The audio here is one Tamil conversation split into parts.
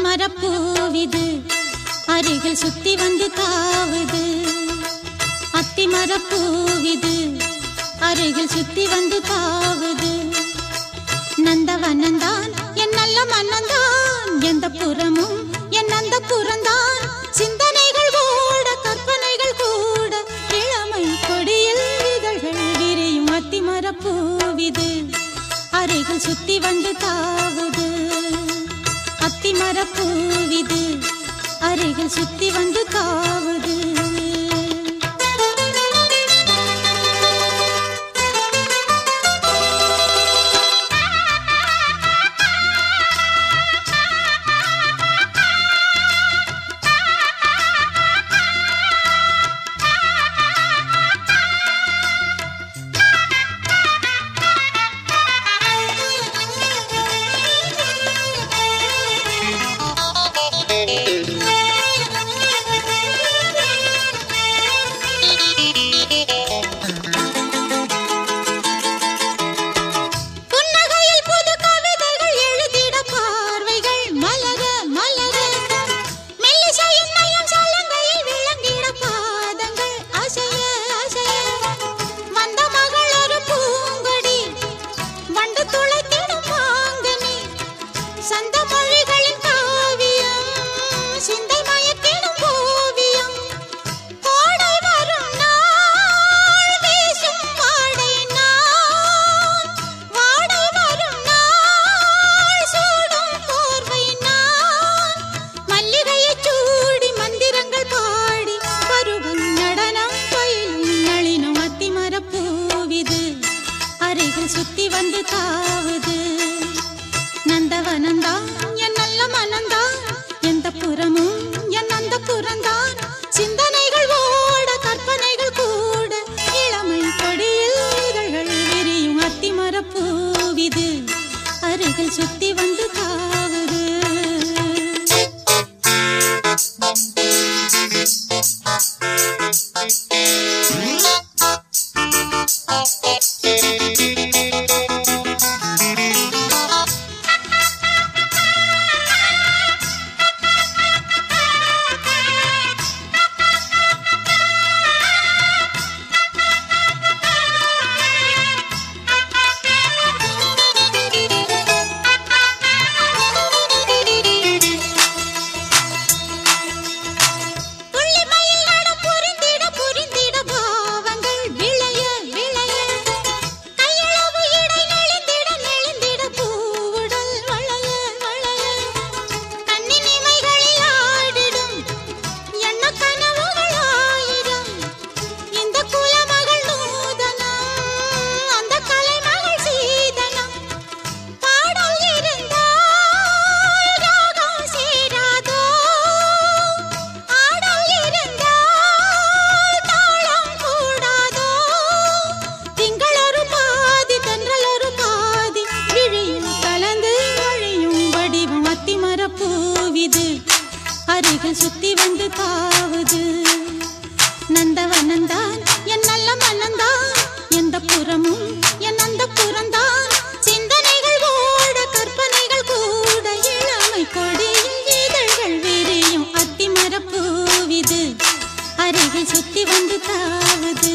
அத்திமரப்பூவிது அருகில் சுத்தி வந்து தாவுது. அத்திமரப்பூவிது அருகில் சுத்தி வந்து தாவுது. நந்தவனந்தான் என் நல்ல மன்னந்தான், எந்த புறமும் என் அந்த புறந்தான். சிந்தனைகள் ஓட கற்பனைகள் கூட இளமை கொடியில் இதழ்கள் விரியும். அத்திமரப்பூவிது அருகில் சுத்தி வந்து தாவுது. அத்திமரப்பூவிது அருகில் சுத்தி வந்து தாவுது. சுத்தி வந்து தாவுது. நந்தவனந்தான் என் நல்ல மனந்தான், எந்த புறமும் என் அந்த புறந்தான். சிந்தனைகள் ஓட கற்பனைகள் கூட இளமை கொடியில் இதழ்கள் விரியும். அத்திமரப்பூவிது அருகில் சுத்தி வந்து தாவுது. அருகில் சுத்தி வந்து தாவுது. நந்தவனந்தான் என் நல்ல மனந்தான், எந்த புறமும் என் அந்த புறந்தான். சிந்தனைகள் ஓட கற்பனைகள் கூட இளமை கொடியில் இதழ்கள் விரியும். அத்திமரப்பூவிது அருகில் சுத்தி வந்து தாவுது.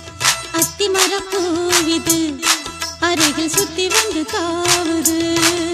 அத்திமரப்பூவிது அருகில் சுத்தி வந்து தாவுது.